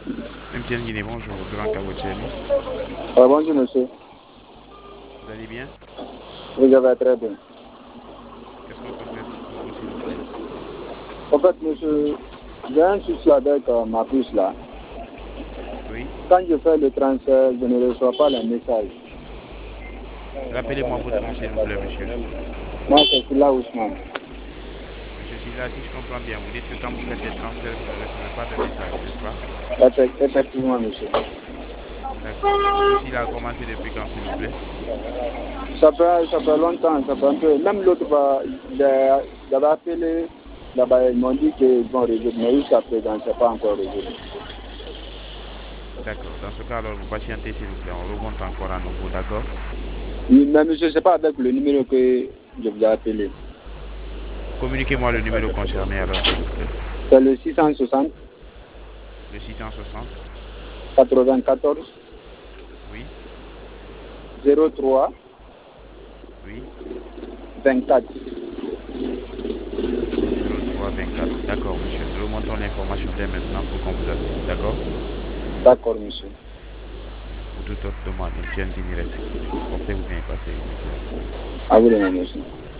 MTN Guinée, bonjour, Grand Kabotchani. Bonjour monsieur, Vous allez bien? vous avez très bien. Qu'est-ce qu'on peut faire pour vous, s'il vous plaît? En fait, monsieur, j'ai un souci avec ma puce là. Oui? Quand je fais le transfert, je ne reçois pas les messages. Rappelez-moi votre nom, s'il vous plaît, monsieur. Moi, c'est Silla Ousmane. Monsieur Silla, si je comprends bien, vous dites que quand vous faites des transferts, vous ne recevez pas de message, n'est-ce pas? Effectivement, monsieur. D'accord. Ce souci-là a commencé depuis quand, s'il vous plaît? Ça fait longtemps, ça fait un peu. Même l'autre fois, j'avais appelé là-bas, ils m'ont dit qu'ils vont résoudre, mais jusqu'à présent, c'est pas encore résolu. D'accord. Dans ce cas, alors, vous patientez, s'il vous plaît. On remonte encore à nouveau, d'accord? Mais monsieur, c'est pas avec le numéro que je vous ai appelé. Communiquez-moi le numéro concerné, alors, s'il vous plaît. C'est le 660 Le 660. 94 Oui? 03 Oui? 24. 0324. D'accord, monsieur. Nous remontons l'information dès maintenant pour qu'on vous assiste, d'accord? D'accord, monsieur. Pour toute autre demande, MTN Guinée reste disponible. Portez-vous bien et passez une excellente journée. À vous de même, monsieur.